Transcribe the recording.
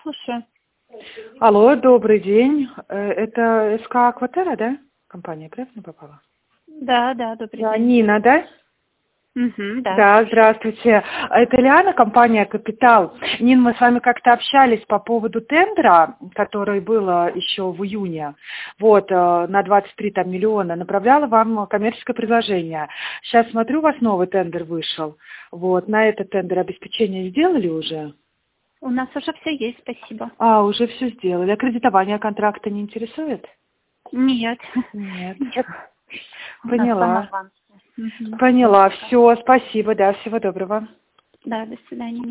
слушаю. Алло, добрый день. Это СК Акватерра, да? Компания, правильно попала? Да, добрый день. Нина, да? Да. Да, здравствуйте. Это Лиана, компания «Капитал». Нин, мы с вами как-то общались по поводу тендера, который был еще в июне, вот, на 23 там, миллиона. Направляла вам коммерческое предложение. Сейчас смотрю, у вас новый тендер вышел. Вот, на этот тендер обеспечение сделали уже? У нас уже все есть, спасибо. Уже все сделали. А кредитование контракта не интересует? Нет. Нет. У нас Поняла. самоаванс. Поняла. Все, спасибо, да, всего доброго. Да, до свидания.